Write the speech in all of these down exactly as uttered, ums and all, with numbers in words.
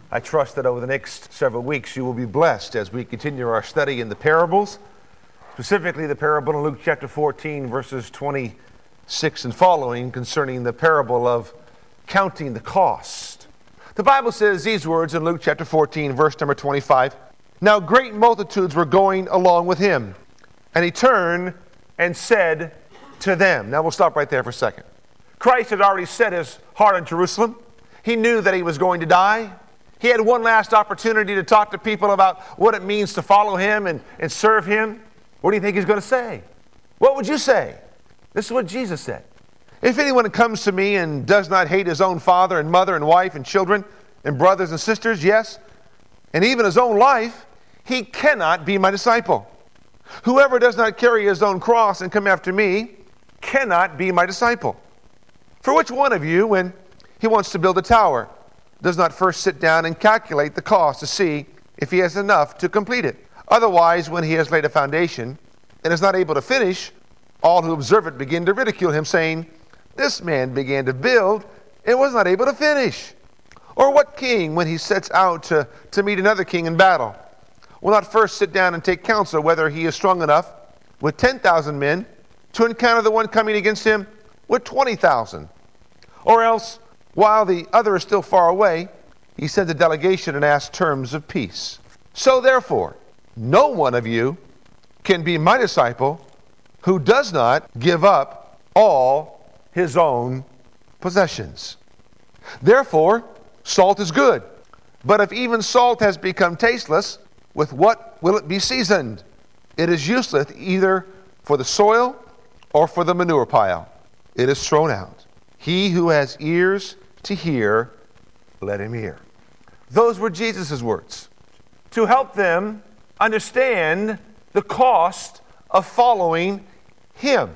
I trust that over the next several weeks you will be blessed as we continue our study in the parables, specifically the parable in Luke chapter fourteen, verses twenty-six and following, concerning the parable of counting the cost. The Bible says these words in Luke chapter fourteen, verse number twenty-five. Now great multitudes were going along with him, and he turned and said to them. Now we'll stop right there for a second. Christ had already set his heart on Jerusalem. He knew that he was going to die. He had one last opportunity to talk to people about what it means to follow him and, and serve him. What do you think he's going to say? What would you say? This is what Jesus said. If anyone comes to me and does not hate his own father and mother and wife and children and brothers and sisters, yes, and even his own life, he cannot be my disciple. Whoever does not carry his own cross and come after me cannot be my disciple. For which one of you, when he wants to build a tower, does not first sit down and calculate the cost to see if he has enough to complete it? Otherwise, when he has laid a foundation and is not able to finish, all who observe it begin to ridicule him, saying, this man began to build and was not able to finish. Or what king, when he sets out to, to meet another king in battle, will not first sit down and take counsel whether he is strong enough with ten thousand men to encounter the one coming against him with twenty thousand? Or else, while the other is still far away, he sends a delegation and asks terms of peace. So therefore, no one of you can be my disciple who does not give up all his own possessions. Therefore, salt is good. But if even salt has become tasteless, with what will it be seasoned? It is useless either for the soil or for the manure pile. It is thrown out. He who has ears to hear, let him hear. Those were Jesus' words to help them understand the cost of following him.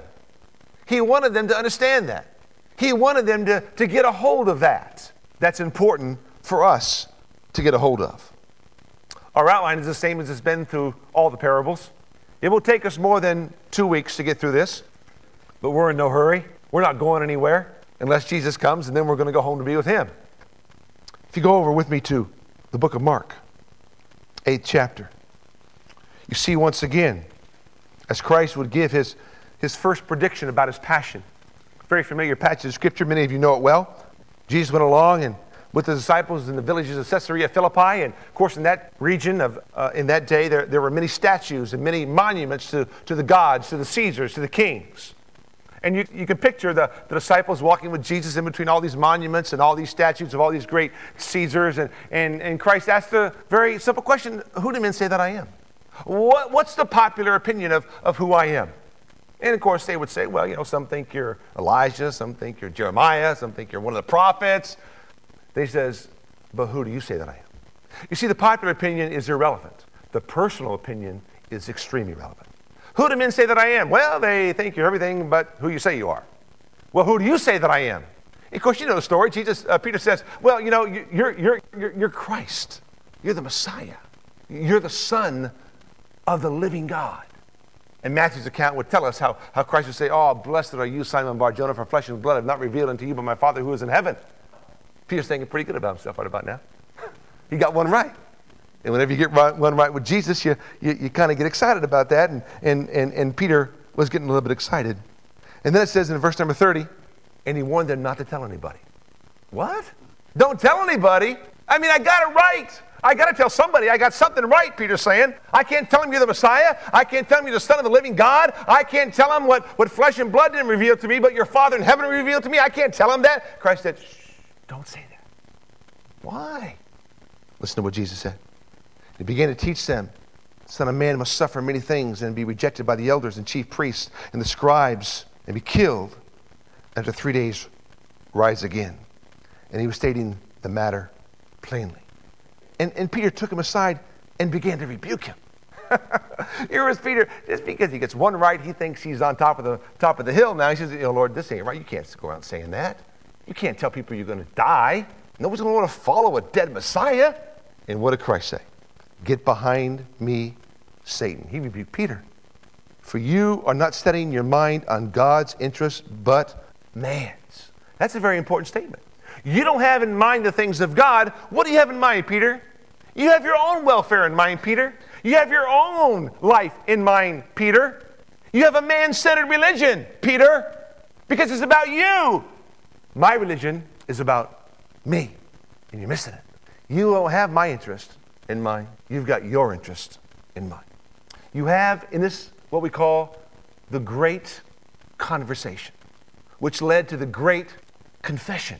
He wanted them to understand that. He wanted them to, to get a hold of that. That's important for us to get a hold of. Our outline is the same as it's been through all the parables. It will take us more than two weeks to get through this, but we're in no hurry. We're not going anywhere unless Jesus comes, and then we're going to go home to be with him. If you go over with me to the book of Mark, eighth chapter, you see once again, as Christ would give his, his first prediction about his passion. Very familiar passage of Scripture. Many of you know it well. Jesus went along and with the disciples in the villages of Caesarea Philippi, and of course in that region, of uh, in that day, there, there were many statues and many monuments to, to the gods, to the Caesars, to the kings. And you, you can picture the, the disciples walking with Jesus in between all these monuments and all these statues of all these great Caesars. And, and, and Christ asked the very simple question, who do men say that I am? What, what's the popular opinion of, of who I am? And of course they would say, well, you know, some think you're Elijah, some think you're Jeremiah, some think you're one of the prophets. They says, but who do you say that I am? You see, the popular opinion is irrelevant. The personal opinion is extremely relevant. Who do men say that I am? Well, they think you're everything but who you say you are. Well, who do you say that I am? Of course, you know the story. Jesus, uh, Peter says, well, you know, you're, you're, you're, you're Christ. You're the Messiah. You're the Son of the living God. And Matthew's account would tell us how, how Christ would say, oh, blessed are you, Simon Bar-Jonah, for flesh and blood have not revealed unto you, but my Father who is in heaven. Peter's thinking pretty good about himself right about now. He got one right. And whenever you get right, one right with Jesus, you, you, you kind of get excited about that. And, and, and, and Peter was getting a little bit excited. And then it says in verse number thirty, and he warned them not to tell anybody. What? Don't tell anybody? I mean, I got it right. I got to tell somebody. I got something right, Peter's saying. I can't tell him you're the Messiah. I can't tell him you're the Son of the living God. I can't tell him what, what flesh and blood didn't reveal to me, but your Father in heaven revealed to me. I can't tell him that. Christ said, shh, don't say that. Why? Listen to what Jesus said. He began to teach them, the Son of Man must suffer many things and be rejected by the elders and chief priests and the scribes and be killed, and after three days rise again. And he was stating the matter plainly. And, and Peter took him aside and began to rebuke him. Here was Peter. Just because he gets one right, he thinks he's on top of the top of the hill now. He says, you know, Lord, this ain't right. You can't go around saying that. You can't tell people you're going to die. Nobody's going to want to follow a dead Messiah. And what did Christ say? Get behind me, Satan. He rebuked Peter. For you are not setting your mind on God's interests, but man's. That's a very important statement. You don't have in mind the things of God. What do you have in mind, Peter? You have your own welfare in mind, Peter. You have your own life in mind, Peter. You have a man-centered religion, Peter, because it's about you. My religion is about me, and you're missing it. You don't have my interest in mind. You've got your interest in mind. You have in this what we call the great conversation, which led to the great confession,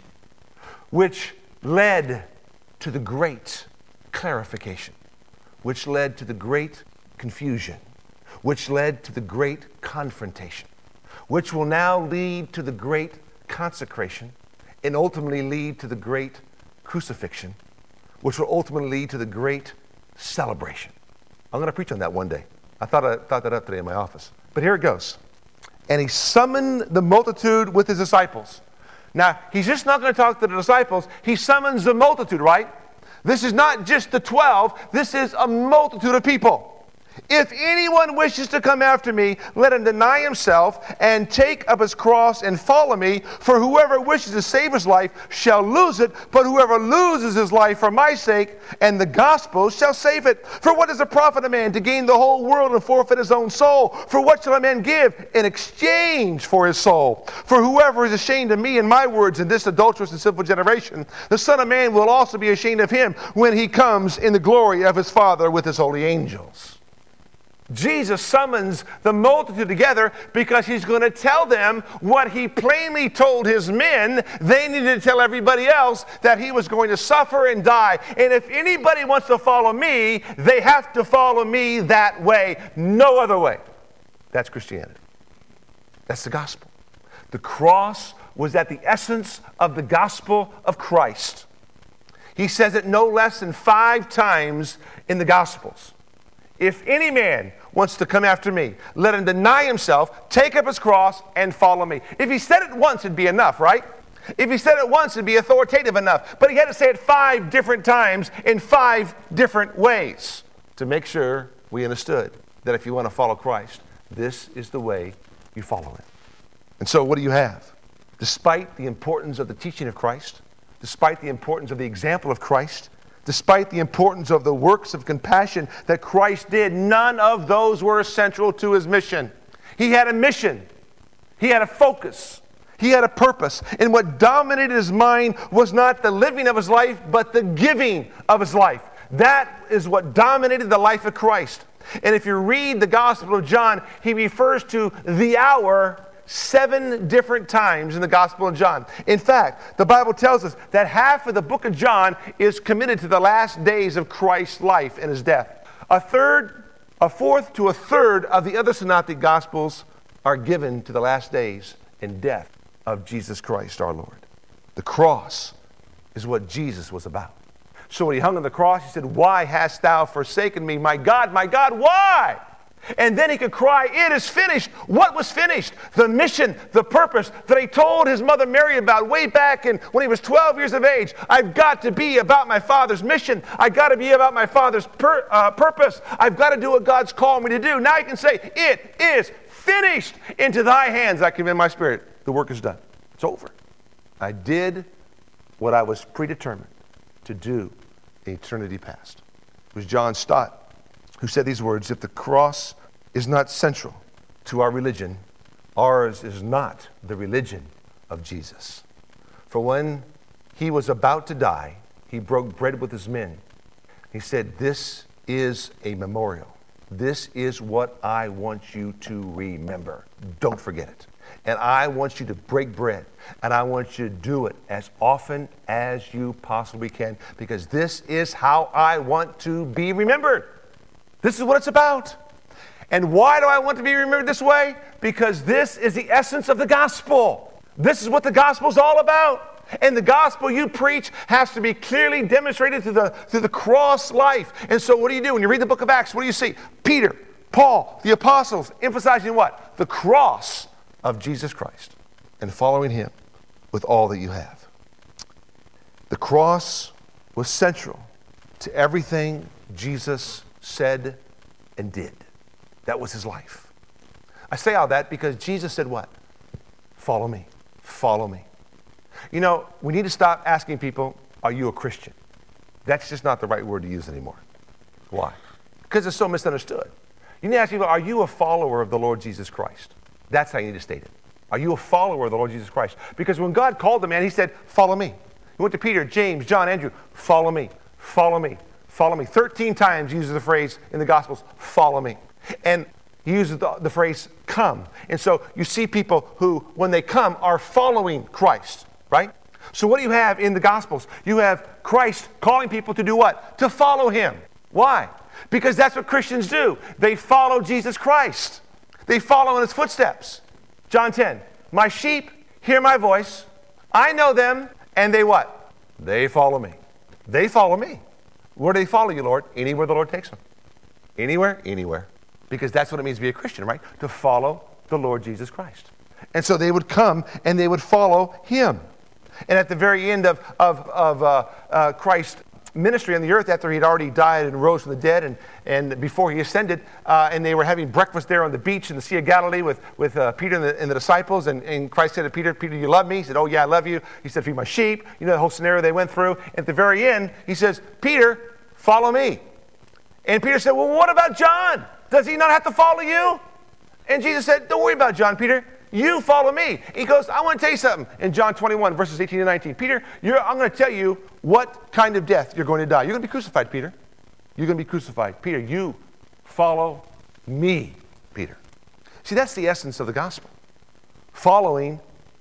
which led to the great clarification, which led to the great confusion, which led to the great confrontation, which will now lead to the great consecration and ultimately lead to the great crucifixion, which will ultimately lead to the great celebration. I'm going to preach on that one day. I thought I thought that up today in my office. But here it goes. And he summoned the multitude with his disciples. Now, he's just not going to talk to the disciples. He summons the multitude, right? This is not just the twelve. This is a multitude of people. If anyone wishes to come after me, let him deny himself and take up his cross and follow me. For whoever wishes to save his life shall lose it, but whoever loses his life for my sake and the gospel shall save it. For what does it profit a man to gain the whole world and forfeit his own soul? For what shall a man give in exchange for his soul? For whoever is ashamed of me and my words in this adulterous and sinful generation, the Son of Man will also be ashamed of him when he comes in the glory of his Father with his holy angels. Jesus summons the multitude together because he's going to tell them what he plainly told his men. They needed to tell everybody else that he was going to suffer and die. And if anybody wants to follow me, they have to follow me that way. No other way. That's Christianity. That's the gospel. The cross was at the essence of the gospel of Christ. He says it no less than five times in the Gospels. If any man wants to come after me, let him deny himself, take up his cross, and follow me. If he said it once, it'd be enough, right? If he said it once, it'd be authoritative enough. But he had to say it five different times in five different ways to make sure we understood that if you want to follow Christ, this is the way you follow him. And so what do you have? Despite the importance of the teaching of Christ, despite the importance of the example of Christ, despite the importance of the works of compassion that Christ did, none of those were essential to his mission. He had a mission. He had a focus. He had a purpose. And what dominated his mind was not the living of his life, but the giving of his life. That is what dominated the life of Christ. And if you read the Gospel of John, he refers to the hour seven different times in the Gospel of John. In fact, the Bible tells us that half of the book of John is committed to the last days of Christ's life and his death. A third, a fourth to a third of the other synoptic Gospels are given to the last days and death of Jesus Christ our Lord. The cross is what Jesus was about. So when he hung on the cross, he said, "Why hast thou forsaken me? My God, my God, why?" And then he could cry, "It is finished." What was finished? The mission, the purpose that he told his mother Mary about way back in, when he was twelve years of age. I've got to be about my Father's mission. I've got to be about my Father's pur- uh, purpose. I've got to do what God's called me to do. Now he can say, "It is finished. Into thy hands I commend my spirit." The work is done. It's over. I did what I was predetermined to do in eternity past. It was John Stott who said these words: "If the cross is not central to our religion, ours is not the religion of Jesus. For when he was about to die, he broke bread with his men. He said, 'This is a memorial. This is what I want you to remember. Don't forget it. And I want you to break bread, and I want you to do it as often as you possibly can, because this is how I want to be remembered.'" This is what it's about. And why do I want to be remembered this way? Because this is the essence of the gospel. This is what the gospel is all about. And the gospel you preach has to be clearly demonstrated through the, through the cross life. And so what do you do? When you read the book of Acts, what do you see? Peter, Paul, the apostles, emphasizing what? The cross of Jesus Christ and following him with all that you have. The cross was central to everything Jesus said and did. That was his life. I say all that because Jesus said what? Follow me. Follow me. You know, we need to stop asking people, are you a Christian? That's just not the right word to use anymore. Why? Because it's so misunderstood. You need to ask people, are you a follower of the Lord Jesus Christ? That's how you need to state it. Are you a follower of the Lord Jesus Christ? Because when God called the man, he said, follow me. He went to Peter, James, John, Andrew, follow me, follow me, follow me. thirteen times he uses the phrase in the Gospels, follow me. And he uses the, the phrase, come. And so you see people who, when they come, are following Christ, right? So what do you have in the Gospels? You have Christ calling people to do what? To follow him. Why? Because that's what Christians do. They follow Jesus Christ. They follow in his footsteps. John ten, my sheep hear my voice. I know them, and they what? They follow me. They follow me. Where do they follow you, Lord? Anywhere the Lord takes them. Anywhere, anywhere. Because that's what it means to be a Christian, right? To follow the Lord Jesus Christ. And so they would come and they would follow him. And at the very end of, of, of uh, uh, Christ's ministry on the earth, after he'd already died and rose from the dead, and, and before he ascended, uh, and they were having breakfast there on the beach in the Sea of Galilee with, with uh, Peter and the, and the disciples, and, and Christ said to Peter, Peter, you love me? He said, oh yeah, I love you. He said, feed my sheep. You know the whole scenario they went through. At the very end, he says, Peter, follow me. And Peter said, well, what about John? Does he not have to follow you? And Jesus said, don't worry about John, Peter. You follow me. He goes, I want to tell you something. In John twenty-one, verses eighteen and nineteen. Peter, you're, I'm going to tell you what kind of death you're going to die. You're going to be crucified, Peter. You're going to be crucified. Peter, you follow me, Peter. See, that's the essence of the gospel. Following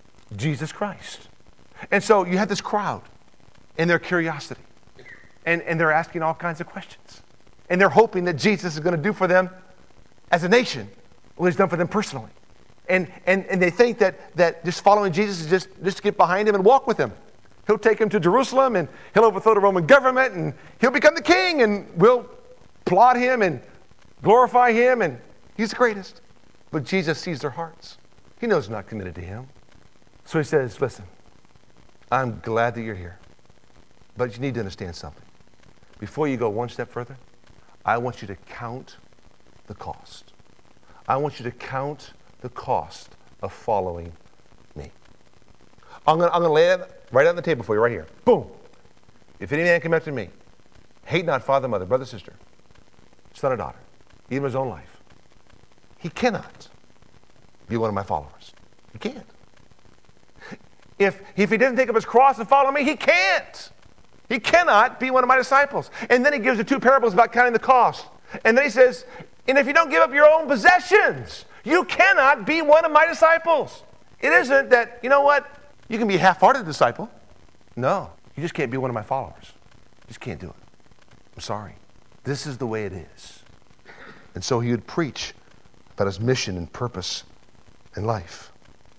Jesus Christ. And so you have this crowd and their curiosity. And, and they're asking all kinds of questions. And they're hoping that Jesus is going to do for them as a nation what he's done for them personally. And, and, and they think that, that just following Jesus is just, just to get behind him and walk with him. He'll take him to Jerusalem and he'll overthrow the Roman government and he'll become the king and we'll applaud him and glorify him and he's the greatest. But Jesus sees their hearts. He knows they're not committed to him. So he says, listen, I'm glad that you're here, but you need to understand something. Before you go one step further, I want you to count the cost. I want you to count the cost of following me. I'm going I'm to lay it right on the table for you right here. Boom. If any man come after me, hate not father, mother, brother, sister, son or daughter, even his own life. He cannot be one of my followers. He can't. If, if he doesn't take up his cross and follow me, he can't. He cannot be one of my disciples. And then he gives the two parables about counting the cost. And then he says, and if you don't give up your own possessions, you cannot be one of my disciples. It isn't that, you know what, you can be a half-hearted disciple. No, you just can't be one of my followers. You just can't do it. I'm sorry. This is the way it is. And so he would preach about his mission and purpose in life.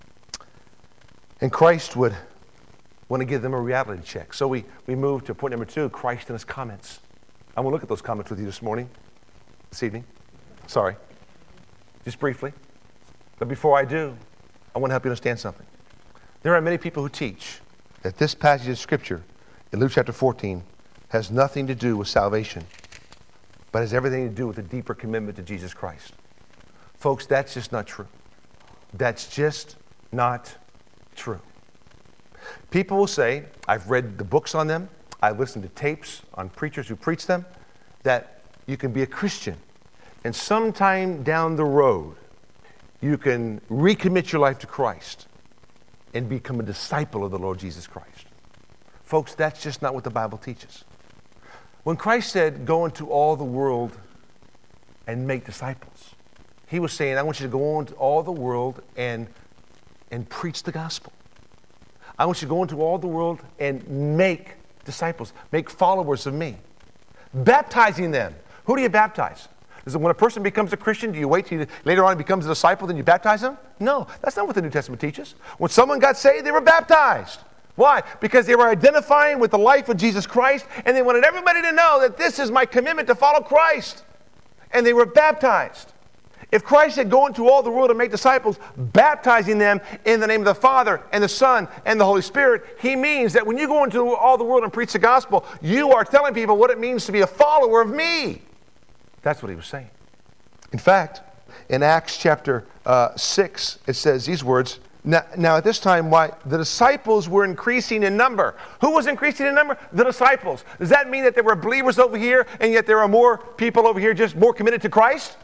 And Christ would want to give them a reality check. So we, we move to point number two, Christ and his comments. I want to look at those comments with you this morning, this evening. Sorry. Just briefly. But before I do, I want to help you understand something. There are many people who teach that this passage of Scripture in Luke chapter fourteen has nothing to do with salvation, but has everything to do with a deeper commitment to Jesus Christ. Folks, that's just not true. That's just not true. People will say, I've read the books on them, I've listened to tapes on preachers who preach them, that you can be a Christian and sometime down the road, you can recommit your life to Christ and become a disciple of the Lord Jesus Christ. Folks, that's just not what the Bible teaches. When Christ said, go into all the world and make disciples, he was saying, I want you to go into all the world and, and preach the gospel. I want you to go into all the world and make disciples, make followers of me, baptizing them. Who do you baptize? Is it when a person becomes a Christian, do you wait till he, later on he becomes a disciple, then you baptize him? No, that's not what the New Testament teaches. When someone got saved, they were baptized. Why? Because they were identifying with the life of Jesus Christ, and they wanted everybody to know that this is my commitment to follow Christ. And they were baptized. If Christ said, go into all the world and make disciples, baptizing them in the name of the Father and the Son and the Holy Spirit, he means that when you go into all the world and preach the gospel, you are telling people what it means to be a follower of me. That's what he was saying. In fact, in Acts chapter uh, six, it says these words, Now, now at this time, why the disciples were increasing in number. Who was increasing in number? The disciples. Does that mean that there were believers over here and yet there are more people over here just more committed to Christ?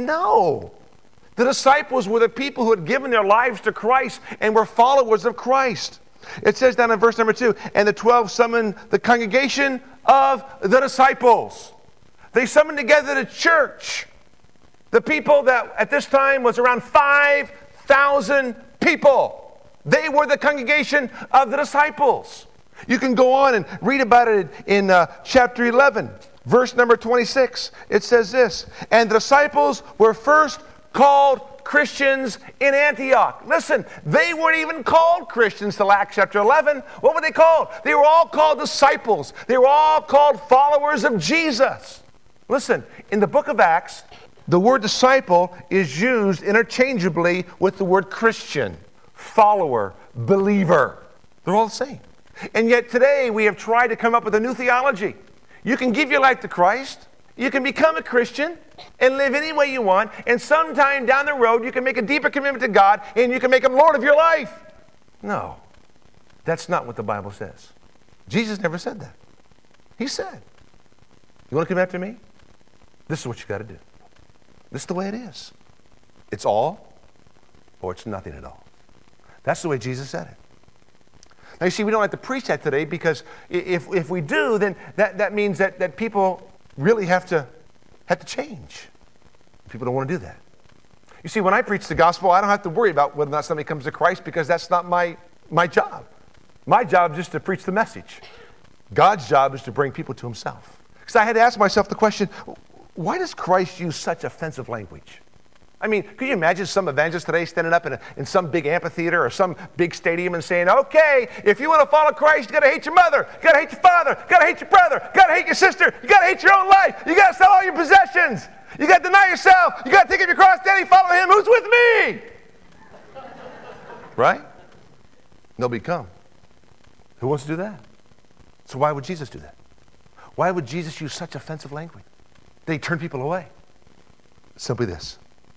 No. The disciples were the people who had given their lives to Christ and were followers of Christ. It says down in verse number two, and the twelve summoned the congregation of the disciples. They summoned together the church. The people that at this time was around five thousand people. They were the congregation of the disciples. You can go on and read about it in uh, chapter eleven, verse number twenty-six. It says this, and the disciples were first called Christians in Antioch. Listen, they weren't even called Christians till Acts chapter eleven. What were they called? They were all called disciples. They were all called followers of Jesus. Listen, in the book of Acts, the word disciple is used interchangeably with the word Christian, follower, believer. They're all the same. And yet today we have tried to come up with a new theology. You can give your life to Christ. You can become a Christian and live any way you want. And sometime down the road you can make a deeper commitment to God and you can make Him Lord of your life. No, that's not what the Bible says. Jesus never said that. He said, you want to come after me? This is what you got to do. This is the way it is. It's all or it's nothing at all. That's the way Jesus said it. Now you see, we don't have to preach that today because if, if we do, then that, that means that, that people really have to, have to change. People don't want to do that. You see, when I preach the gospel, I don't have to worry about whether or not somebody comes to Christ because that's not my, my job. My job is just to preach the message. God's job is to bring people to Himself. Because I had to ask myself the question, why does Christ use such offensive language? I mean, could you imagine some evangelist today standing up in, a, in some big amphitheater or some big stadium and saying, okay, if you want to follow Christ, you got to hate your mother, you got to hate your father, you got to hate your brother, you got to hate your sister, you got to hate your own life, you got to sell all your possessions, you got to deny yourself, you got to take up your cross daily, follow Him who's with me. Right? Nobody come. Who wants to do that? So why would Jesus do that? Why would Jesus use such offensive language? They turn people away. Simply this.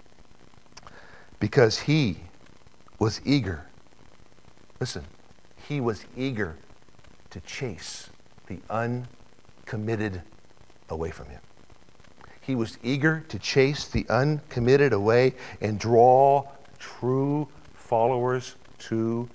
Because He was eager. Listen, He was eager to chase the uncommitted away from Him. He was eager to chase the uncommitted away and draw true followers to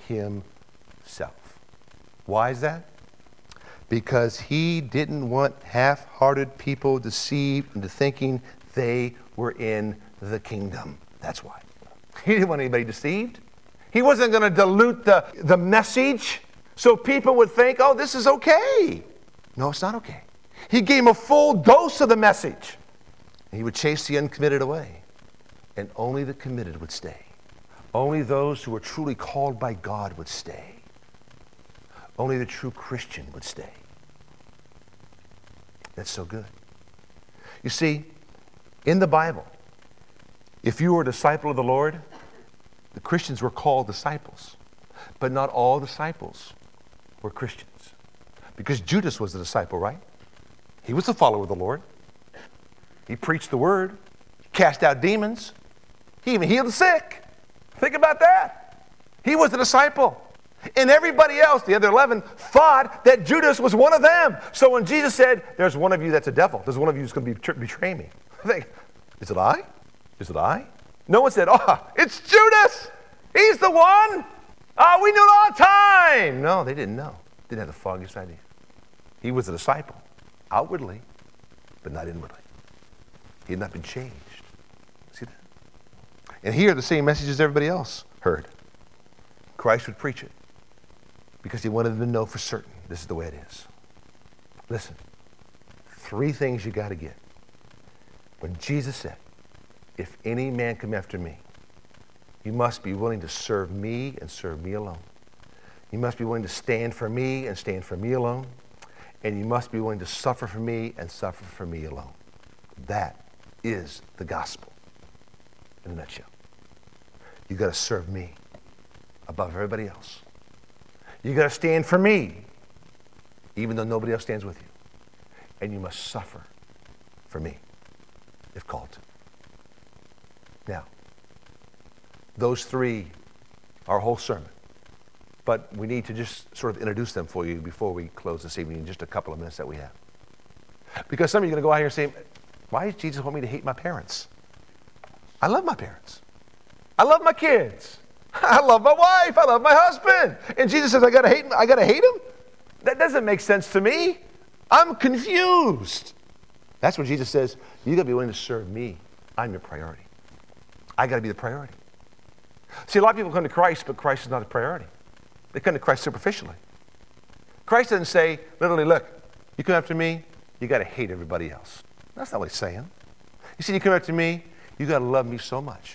Himself. Why is that? Because He didn't want half-hearted people deceived into thinking they were in the kingdom. That's why. He didn't want anybody deceived. He wasn't going to dilute the, the message so people would think, oh, this is okay. No, it's not okay. He gave them a full dose of the message. He would chase the uncommitted away. And only the committed would stay. Only those who were truly called by God would stay. Only the true Christian would stay. That's so good. You see, in the Bible, if you were a disciple of the Lord, the Christians were called disciples. But not all disciples were Christians. Because Judas was a disciple, right? He was a follower of the Lord. He preached the word, cast out demons. He even healed the sick. Think about that. He was a disciple. And everybody else, the other eleven, thought that Judas was one of them. So when Jesus said, there's one of you that's a devil, there's one of you who's going to be, betray me. I think, is it I? Is it I? No one said, oh, it's Judas. He's the one. Oh, we knew it all the time. No, they didn't know. Didn't have the foggiest idea. He was a disciple, outwardly, but not inwardly. He had not been changed. See that? And here, the same message as everybody else heard. Christ would preach it because He wanted them to know for certain this is the way it is. Listen, three things you got to get. When Jesus said, if any man come after me, you must be willing to serve me and serve me alone. You must be willing to stand for me and stand for me alone. And you must be willing to suffer for me and suffer for me alone. That is the gospel in a nutshell. You got to serve me above everybody else. You got to stand for me, even though nobody else stands with you. And you must suffer for me, if called to. Now, those three our whole sermon. But we need to just sort of introduce them for you before we close this evening in just a couple of minutes that we have. Because some of you are going to go out here and say, why does Jesus want me to hate my parents? I love my parents. I love my kids. I love my wife. I love my husband. And Jesus says, I got to hate him. I got to hate him? That doesn't make sense to me. I'm confused. That's what Jesus says. You got to be willing to serve me. I'm your priority. I got to be the priority. See, a lot of people come to Christ, but Christ is not a priority. They come to Christ superficially. Christ doesn't say, literally, look, you come after me, you got to hate everybody else. That's not what he's saying. He said, you come after me, you got to love me so much.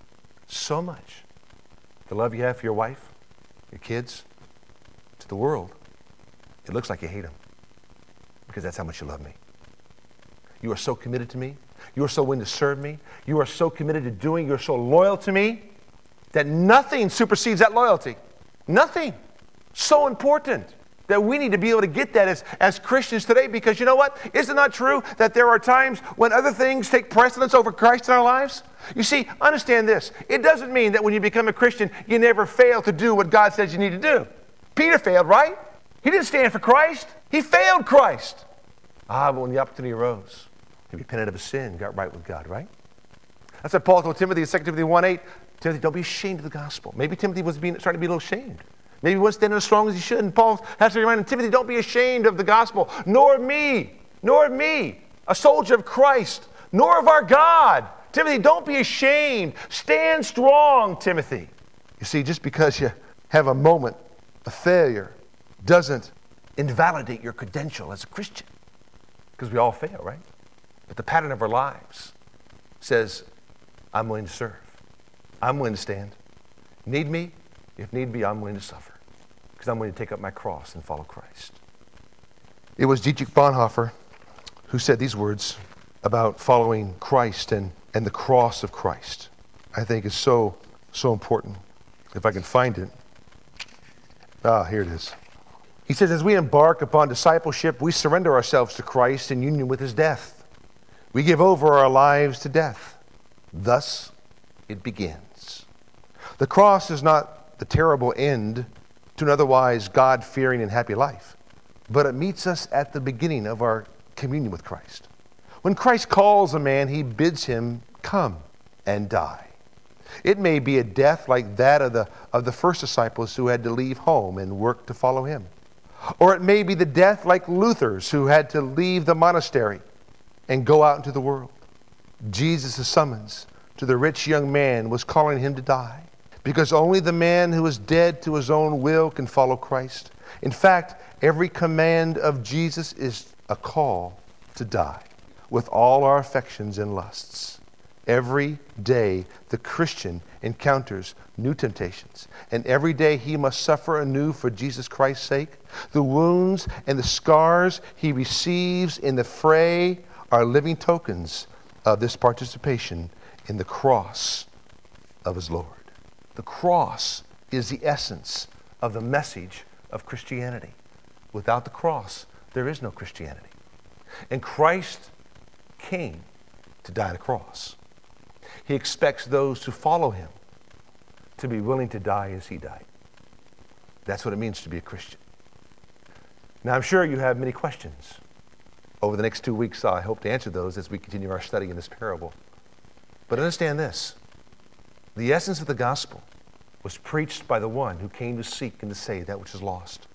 So much. The love you have for your wife, your kids, to the world, it looks like you hate them. Because that's how much you love me. You are so committed to me. You are so willing to serve me. You are so committed to doing, you're so loyal to me that nothing supersedes that loyalty. Nothing. So important that we need to be able to get that as, as Christians today, because you know what? Isn't it not true that there are times when other things take precedence over Christ in our lives? You see, understand this. It doesn't mean that when you become a Christian, you never fail to do what God says you need to do. Peter failed, right? He didn't stand for Christ. He failed Christ. Ah, but when the opportunity arose, he repented of his sin, got right with God, right? That's what Paul told Timothy in Second Timothy one eight. Timothy, don't be ashamed of the gospel. Maybe Timothy was being, starting to be a little ashamed. Maybe he wasn't standing as strong as he should. And Paul has to remind him, Timothy, don't be ashamed of the gospel, nor of me, nor of me, a soldier of Christ, nor of our God. Timothy, don't be ashamed. Stand strong, Timothy. You see, just because you have a moment of failure doesn't invalidate your credential as a Christian. Because we all fail, right? But the pattern of our lives says, I'm willing to serve. I'm willing to stand. Need me? If need be, I'm willing to suffer. Because I'm willing to take up my cross and follow Christ. It was Dietrich Bonhoeffer who said these words about following Christ and, and the cross of Christ. I think is so, so important. If I can find it. Ah, here it is. He says, as we embark upon discipleship, we surrender ourselves to Christ in union with his death. We give over our lives to death. Thus, it begins. The cross is not the terrible end to an otherwise God-fearing and happy life, but it meets us at the beginning of our communion with Christ. When Christ calls a man, he bids him come and die. It may be a death like that of the, of the first disciples who had to leave home and work to follow him. Or it may be the death like Luther's who had to leave the monastery and go out into the world. Jesus' summons to the rich young man was calling him to die, because only the man who is dead to his own will can follow Christ. In fact, every command of Jesus is a call to die with all our affections and lusts. Every day the Christian encounters new temptations, and every day he must suffer anew for Jesus Christ's sake. The wounds and the scars he receives in the fray are living tokens of this participation in the cross of his Lord. The cross is the essence of the message of Christianity. Without the cross, there is no Christianity. And Christ came to die on the cross. He expects those who follow him to be willing to die as he died. That's what it means to be a Christian. Now, I'm sure you have many questions. Over the next two weeks, I hope to answer those as we continue our study in this parable. But understand this. The essence of the gospel was preached by the one who came to seek and to save that which is lost.